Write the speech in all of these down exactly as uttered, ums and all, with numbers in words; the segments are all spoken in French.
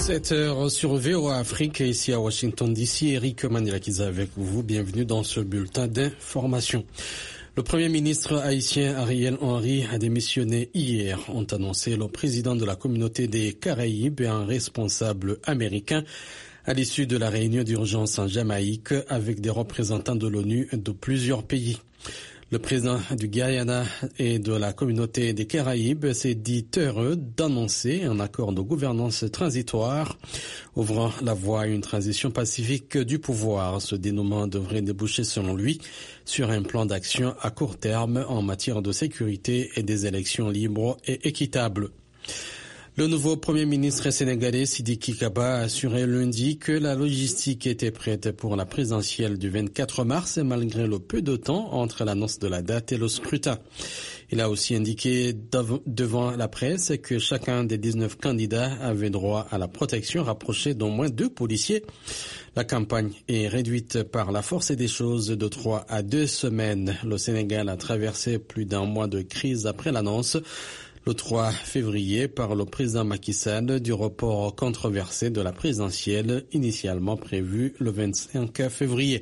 sept heures sur V O A Afrique, ici à Washington D C, Eric Manilakiza avec vous. Bienvenue dans ce bulletin d'information. Le Premier ministre haïtien Ariel Henry a démissionné hier, ont annoncé le président de la communauté des Caraïbes et un responsable américain à l'issue de la réunion d'urgence en Jamaïque avec des représentants de l'ONU de plusieurs pays. Le président du Guyana et de la communauté des Caraïbes s'est dit heureux d'annoncer un accord de gouvernance transitoire ouvrant la voie à une transition pacifique du pouvoir. Ce dénouement devrait déboucher, selon lui, sur un plan d'action à court terme en matière de sécurité et des élections libres et équitables. Le nouveau Premier ministre sénégalais Sidiki Kaba a assuré lundi que la logistique était prête pour la présidentielle du vingt-quatre mars malgré le peu de temps entre l'annonce de la date et le scrutin. Il a aussi indiqué devant la presse que chacun des dix-neuf candidats avait droit à la protection rapprochée d'au moins deux policiers. La campagne est réduite par la force des choses de trois à deux semaines. Le Sénégal a traversé plus d'un mois de crise après l'annonce le trois février par le président Macky Sall du report controversé de la présidentielle initialement prévue le vingt-cinq février.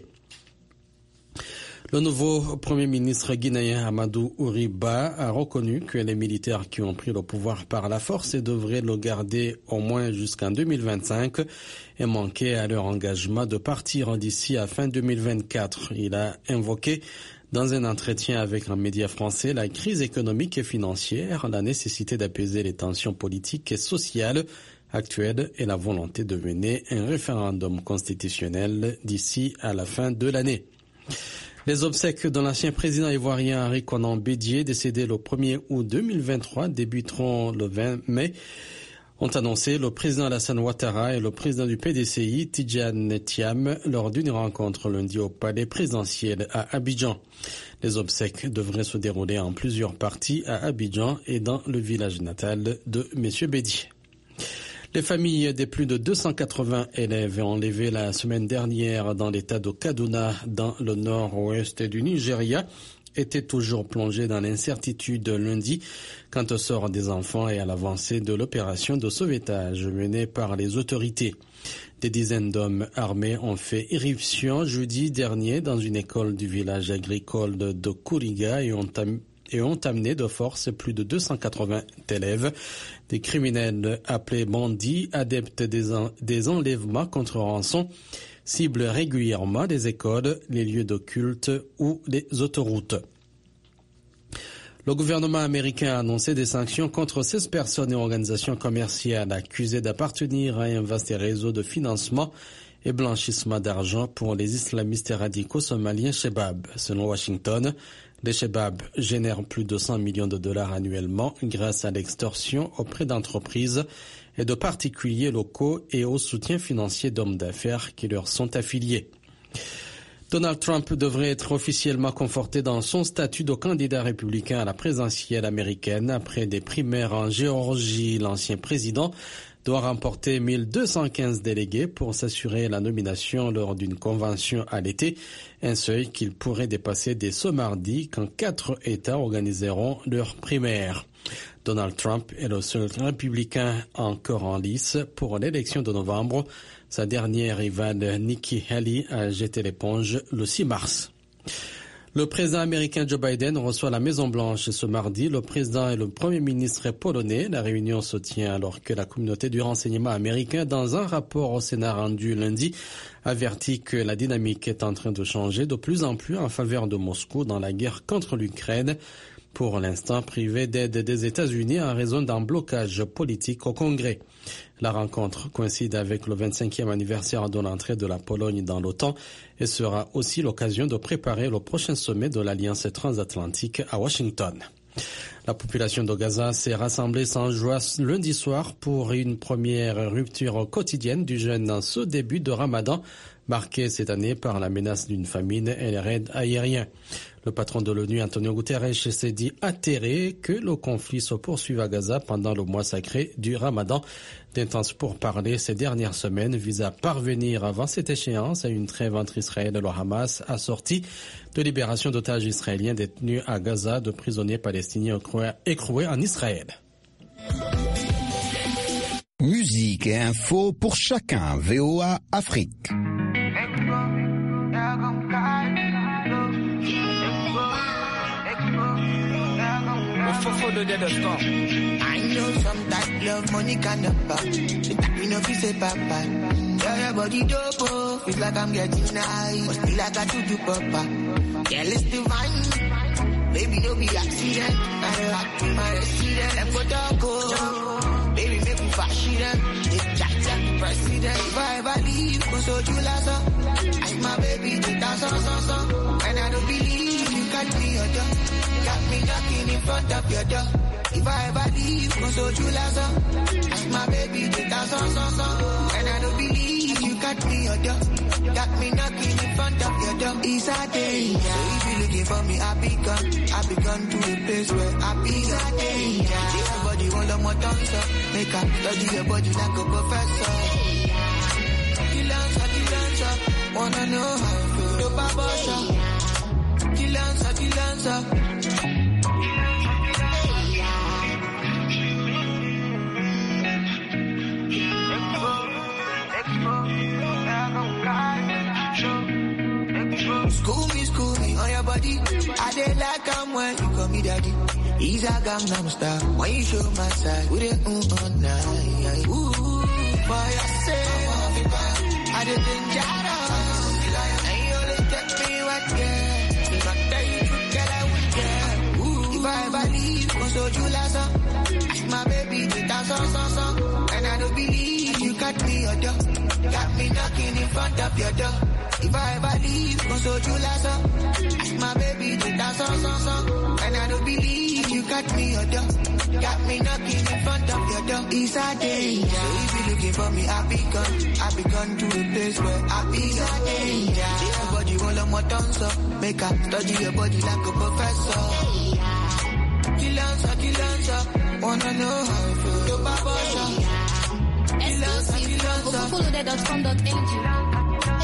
Le nouveau Premier ministre guinéen Amadou Ouriba a reconnu que les militaires qui ont pris le pouvoir par la force devraient le garder au moins jusqu'en deux mille vingt-cinq et manquer à leur engagement de partir d'ici à fin deux mille vingt-quatre. Il a invoqué dans un entretien avec un média français la crise économique et financière, la nécessité d'apaiser les tensions politiques et sociales actuelles et la volonté de mener un référendum constitutionnel d'ici à la fin de l'année. Les obsèques de l'ancien président ivoirien Henri Konan Bédié, décédé le premier août deux mille vingt-trois, débuteront le vingt mai. Ont annoncé le président Alassane Ouattara et le président du P D C I, Tidjane Thiam, lors d'une rencontre lundi au palais présidentiel à Abidjan. Les obsèques devraient se dérouler en plusieurs parties à Abidjan et dans le village natal de M. Bédié. Les familles des plus de deux cent quatre-vingts élèves enlevés la semaine dernière dans l'état de Kaduna, dans le nord-ouest du Nigeria, étaient toujours plongés dans l'incertitude lundi quant au sort des enfants et à l'avancée de l'opération de sauvetage menée par les autorités. Des dizaines d'hommes armés ont fait irruption jeudi dernier dans une école du village agricole de, de Kuriga et ont, am- et ont amené de force plus de deux cent quatre-vingts élèves. Des criminels appelés bandits, adeptes des, en- des enlèvements contre rançon, ciblent régulièrement les écoles, les lieux de culte ou les autoroutes. Le gouvernement américain a annoncé des sanctions contre seize personnes et organisations commerciales accusées d'appartenir à un vaste réseau de financement et blanchissement d'argent pour les islamistes radicaux somaliens Shebab. Selon Washington, les Shebab génèrent plus de cent millions de dollars annuellement grâce à l'extorsion auprès d'entreprises et de particuliers locaux et au soutien financier d'hommes d'affaires qui leur sont affiliés. Donald Trump devrait être officiellement conforté dans son statut de candidat républicain à la présidentielle américaine après des primaires en Géorgie. L'ancien président doit remporter mille deux cent quinze délégués pour s'assurer la nomination lors d'une convention à l'été, un seuil qu'il pourrait dépasser dès ce mardi quand quatre États organiseront leurs primaires. Donald Trump est le seul républicain encore en lice pour l'élection de novembre. Sa dernière rivale Nikki Haley a jeté l'éponge le six mars. Le président américain Joe Biden reçoit la Maison-Blanche ce mardi. Le président et le premier ministre polonais. La réunion se tient alors que la communauté du renseignement américain, dans un rapport au Sénat rendu lundi, avertit que la dynamique est en train de changer de plus en plus en faveur de Moscou dans la guerre contre l'Ukraine. Pour l'instant privé d'aide des États-Unis en raison d'un blocage politique au Congrès. La rencontre coïncide avec le vingt-cinquième anniversaire de l'entrée de la Pologne dans l'OTAN et sera aussi l'occasion de préparer le prochain sommet de l'Alliance transatlantique à Washington. La population de Gaza s'est rassemblée sans joie lundi soir pour une première rupture quotidienne du jeûne dans ce début de Ramadan, marqué cette année par la menace d'une famine et les raids aériens. Le patron de l'ONU, Antonio Guterres, s'est dit atterré que le conflit se poursuive à Gaza pendant le mois sacré du Ramadan. D'intenses pourparlers ces dernières semaines visent à parvenir avant cette échéance à une trêve entre Israël et le Hamas, assortie de libération d'otages israéliens détenus à Gaza, de prisonniers palestiniens écroués en Israël. Musique. musique et info pour chacun. V O A Afrique. I know some that love money kind of pop. You know if you say papa, yeah, your body dope, oh. Feels like I'm getting high, but still I got to do papa. Girl, it's divine, baby, no be accident. I rock to my resident, let go talk, oh. Baby, make me fashion them. They jack jack the president. If I ever leave, go so you last up. I'm my baby, they dance on, on, on. And I don't believe you got me your door. Got me knocking in front of your door. If I ever leave, go so you last up. I'm my baby, they dance on, on, on. And I don't believe you got me your door. Got me knocking in front of your door. It's a danger. So if you looking for me, I be gone. I be gone to a place where I be. It's a danger. Everybody want a more dance up. Make up, study your body like a professor. Kill answer, kill answer. Wanna know how I feel. Your baba shot. Kill answer, kill answer. School me, school me on your body. I did like I'm when you call me daddy. He's a Gangnam Star. When you show my side, with it mm on night. Ooh, for yourself, I did think jara. And you only take me what yeah. If I tell you to get out with yeah. Ooh, if I ever leave, go so you last up. My baby, they dance on, on, on. And I don't believe you got me your door. Got me knocking in front of your door. If I ever leave, go so you last up. My baby, they dance on, on, on. And I don't believe you got me your door. Got me knocking in front of your door. It's a danger. So if you looking for me, I be gone. I be gone to a place where I be. It's a danger. Everybody roll on my tongue up. Make up, study your body like a professor. Kill answer, kill answer. Wanna know how I feel. Your baba shot. Kill answer, kill answer. follow that dot com dot n g.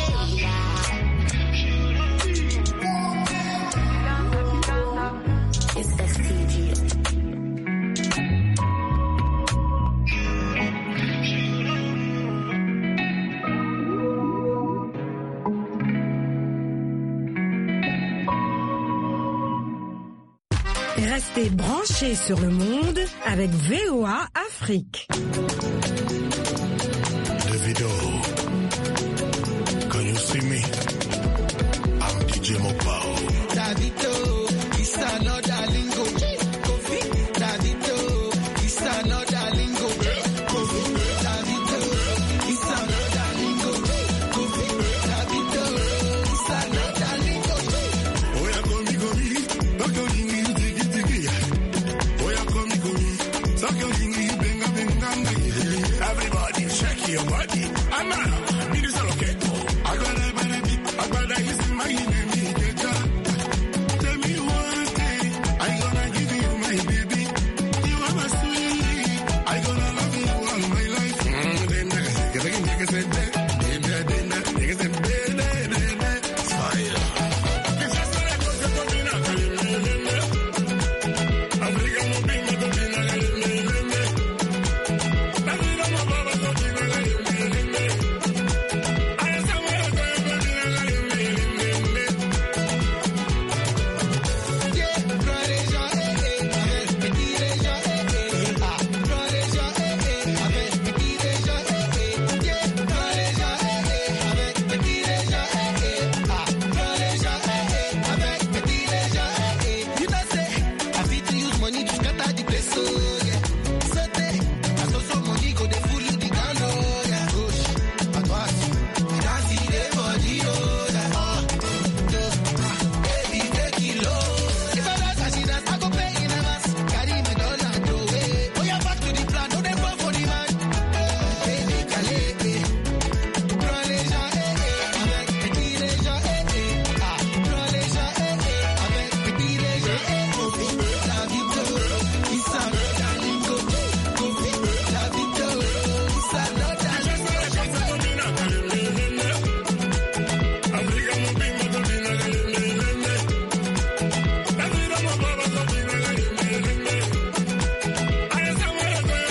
It's S T G. Restez branchés sur le monde avec V O A Afrique. Davido, can you see me? I'm D J Mopao. Davido, it's another lingo. Kofi, Davido, it's another lingo. Kofi, Davido, it's another lingo. Kofi, Davido, it's another lingo. Oh yeah, come me, come me, don't go in me, diggy diggy. Oh yeah, come me, come me, don't go in me, benga benga. Everybody check your body.